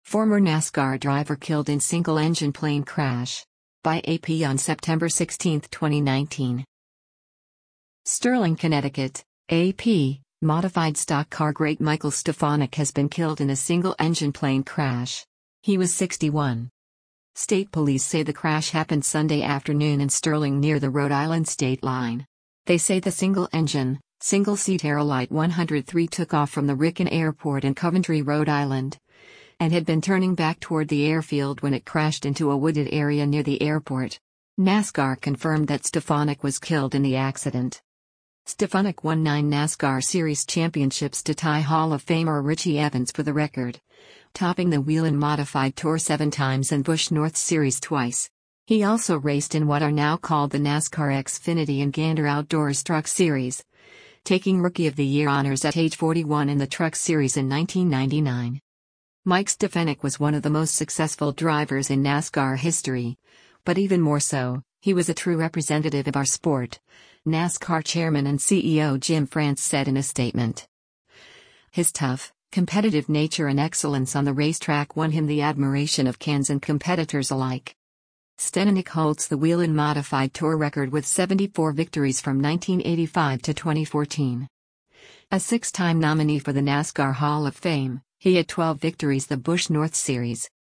Former NASCAR driver killed in single-engine plane crash. By AP on September 16, 2019. Sterling, Connecticut. AP, modified stock car great Michael Stefanik has been killed in a single-engine plane crash. He was 61. State police say the crash happened Sunday afternoon in Sterling near the Rhode Island state line. They say the single-engine, single-seat Aerolite 103 took off from the Ricken Airport in Coventry, Rhode Island, and had been turning back toward the airfield when it crashed into a wooded area near the airport. NASCAR confirmed that Stefanik was killed in the accident. Stefanik won 9 NASCAR Series championships to tie Hall of Famer Richie Evans for the record, topping the Whelen Modified Tour 7 times and Busch North Series twice. He also raced in what are now called the NASCAR Xfinity and Gander Outdoors Truck Series, taking Rookie of the Year honors at age 41 in the Truck Series in 1999. Mike Stefanik was one of the most successful drivers in NASCAR history, but even more so, he was a true representative of our sport, NASCAR chairman and CEO Jim France said in a statement. His tough, competitive nature and excellence on the racetrack won him the admiration of fans and competitors alike. Stefanik holds the Whelen Modified Tour record with 74 victories from 1985 to 2014. A 6-time nominee for the NASCAR Hall of Fame, he had 12 victories the Busch North Series,